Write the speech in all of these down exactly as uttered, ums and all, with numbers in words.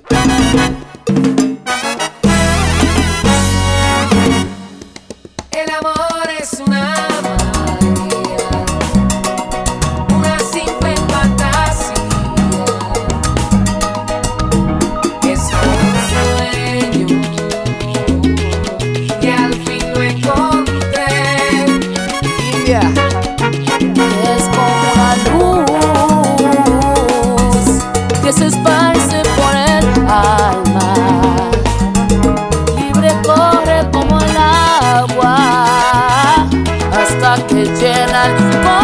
El amor es una magia, una simple fantasía, es un sueño que al fin lo encontré. Yeah. Es como una luz que se esparce por el alma, libre corre como el agua hasta que llena el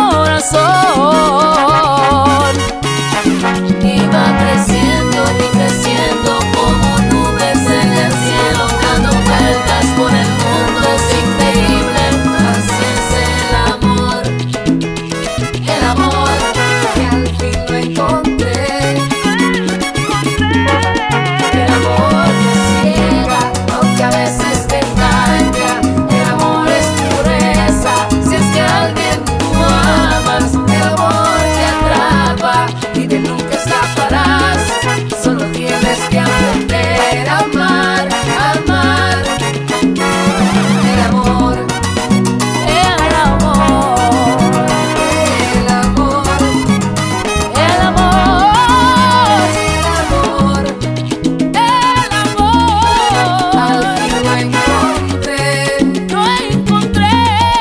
corazón y va creciendo y creciendo como nubes en el cielo, dando vueltas por el mundo. Es increíble, así es el amor, el amor Que al fin lo encontré. El amor que ciega, aunque a veces te engaña. El amor es pureza, si es que a alguien tú amas. El amor te atrapa y de nunca escaparás. Solo tienes que aprender a amar, a amar. El amor, el amor, el amor, el amor, el amor. el Al amor. fin lo encontré. Lo encontré.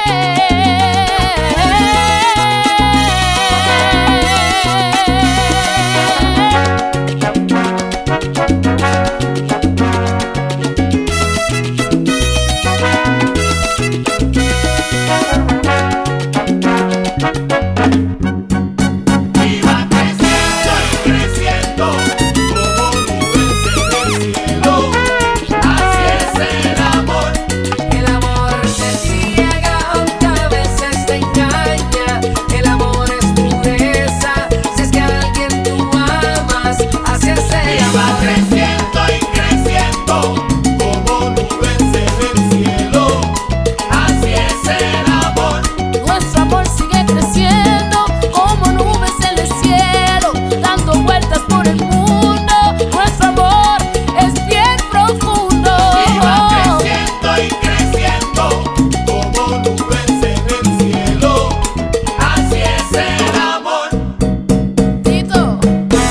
Y va creciendo y creciendo como nubes en el cielo. Así es el amor. El amor te ciega, aunque a veces te engaña. El amor es pureza, si es que a alguien tú amas. Así es el Y va amor. creciendo y creciendo como nubes en el cielo. Así es el amor. Nuestro amor sigue creciendo como nubes en el cielo, dando vueltas por el mundo. Nuestro amor es bien profundo. Y va creciendo y creciendo como nubes en el cielo. Así es el amor. Tito,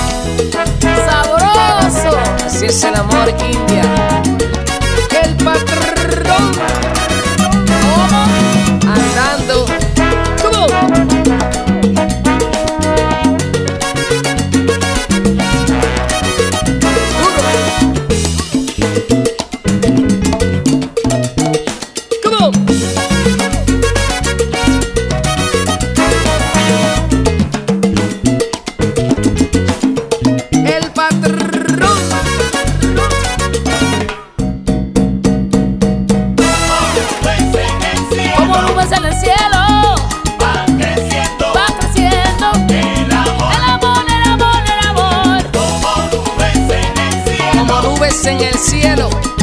sabroso. Así es el amor, India. El patrón ¿Cómo? andando. Come on. Come on. El patrón. Como nubes en el Como cielo. nubes en el cielo, Va creciendo va creciendo el amor. el amor, el amor, el amor. Como nubes en el cielo. Como nubes en el cielo.